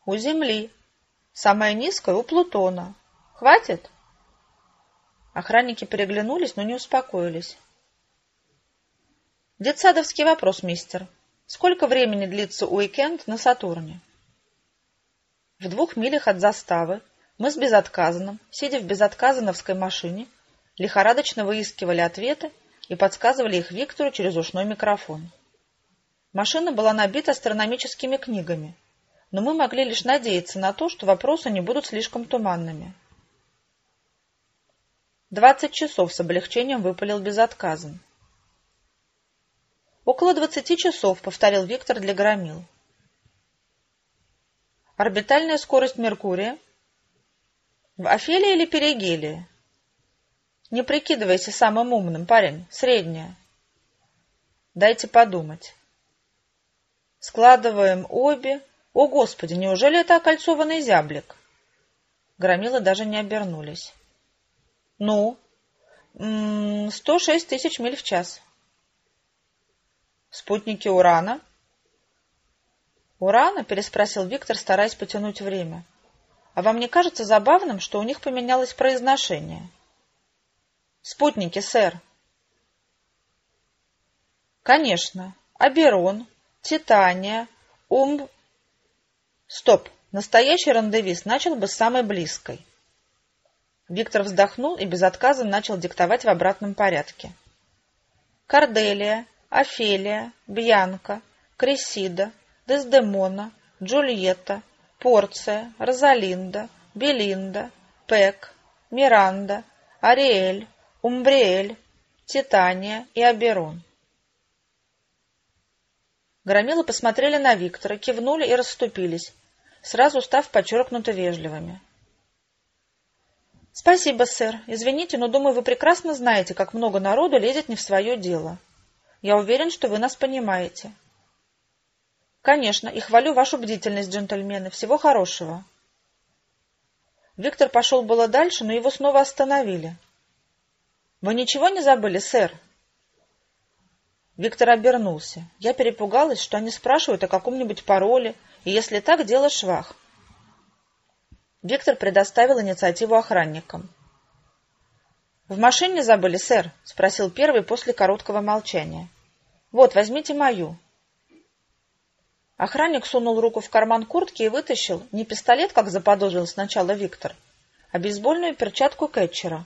У Земли. Самая низкая у Плутона. Хватит? Охранники переглянулись, но не успокоились. Детсадовский вопрос, мистер. Сколько времени длится уикенд на Сатурне? В 2 милях от заставы мы с Безотказаным, сидя в безотказановской машине, лихорадочно выискивали ответы и подсказывали их Виктору через ушной микрофон. Машина была набита астрономическими книгами, но мы могли лишь надеяться на то, что вопросы не будут слишком туманными. 20 часов с облегчением выпалил Безотказан. Около 20 часов, повторил Виктор для громил. Орбитальная скорость Меркурия? В афелии или перигелии? Не прикидывайся самым умным, парень, средняя. Дайте подумать. Складываем обе. О, Господи, неужели это окольцованный зяблик? Громилы даже не обернулись. Ну, 106 тысяч миль в час. Спутники Урана? Урана? Переспросил Виктор, стараясь потянуть время. А вам не кажется забавным, что у них поменялось произношение? Спутники, сэр. Конечно. Оберон, Титания, Стоп. Настоящий рандевист начал бы с самой близкой. Виктор вздохнул и без отказа начал диктовать в обратном порядке. Корделия, Офелия, Бьянка, Кресида, Дездемона, Джульетта, Порция, Розалинда, Белинда, Пек, Миранда, Ариэль, Умбриэль, Титания и Оберон. Громилы посмотрели на Виктора, кивнули и расступились, сразу став подчеркнуто вежливыми. «Спасибо, сэр. Извините, но, думаю, вы прекрасно знаете, как много народу лезет не в свое дело. Я уверен, что вы нас понимаете». «Конечно, и хвалю вашу бдительность, джентльмены. Всего хорошего». Виктор пошел было дальше, но его снова остановили. «Вы ничего не забыли, сэр?» Виктор обернулся. Я перепугалась, что они спрашивают о каком-нибудь пароле, и если так, дело швах. Виктор предоставил инициативу охранникам. «В машине забыли, сэр?» — спросил первый после короткого молчания. «Вот, возьмите мою». Охранник сунул руку в карман куртки и вытащил не пистолет, как заподозрил сначала Виктор, а бейсбольную перчатку кетчера.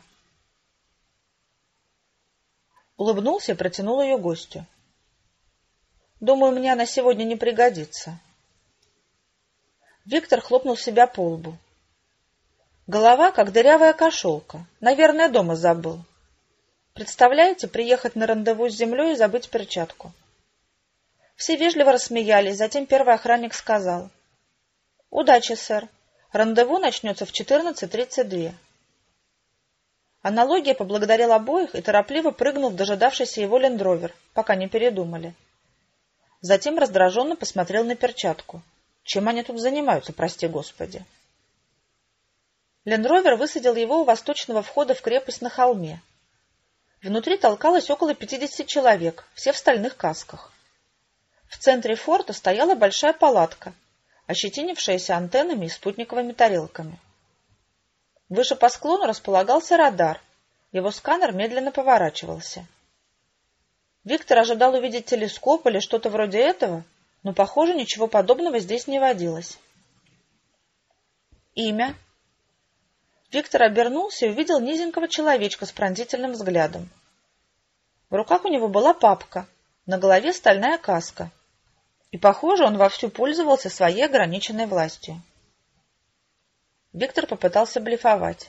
Улыбнулся и протянул ее гостю. «Думаю, мне она сегодня не пригодится». Виктор хлопнул себя по лбу. Голова, как дырявая кошелка. Наверное, дома забыл. Представляете, приехать на рандеву с землей и забыть перчатку. Все вежливо рассмеялись, затем первый охранник сказал. «Удачи, сэр. Рандеву начнется в 14:32. Аналогия поблагодарил обоих и торопливо прыгнул в дожидавшийся его лендровер, пока не передумали. Затем раздраженно посмотрел на перчатку. Чем они тут занимаются, прости господи? Лендровер высадил его у восточного входа в крепость на холме. Внутри толкалось около 50 человек, все в стальных касках. В центре форта стояла большая палатка, ощетинившаяся антеннами и спутниковыми тарелками. Выше по склону располагался радар, его сканер медленно поворачивался. Виктор ожидал увидеть телескоп или что-то вроде этого, но, похоже, ничего подобного здесь не водилось. Имя? Виктор обернулся и увидел низенького человечка с пронзительным взглядом. В руках у него была папка, на голове стальная каска, и, похоже, он вовсю пользовался своей ограниченной властью. Виктор попытался блефовать.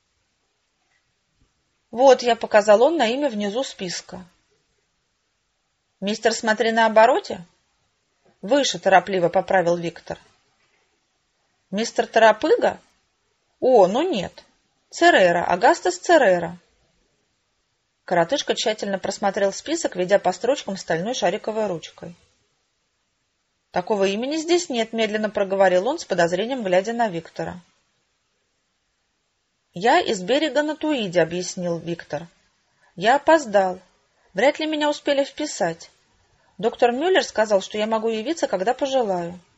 «Вот я», — показал он на имя внизу списка. «Мистер, смотри на обороте?» «Выше», — торопливо поправил Виктор. «Мистер Торопыга?» «О, ну нет. Церера, Агастас Церера». Коротышка тщательно просмотрел список, ведя по строчкам стальной шариковой ручкой. «Такого имени здесь нет», — медленно проговорил он, с подозрением глядя на Виктора. «Я из берега на Туиде», — объяснил Виктор. «Я опоздал. Вряд ли меня успели вписать. Доктор Мюллер сказал, что я могу явиться, когда пожелаю».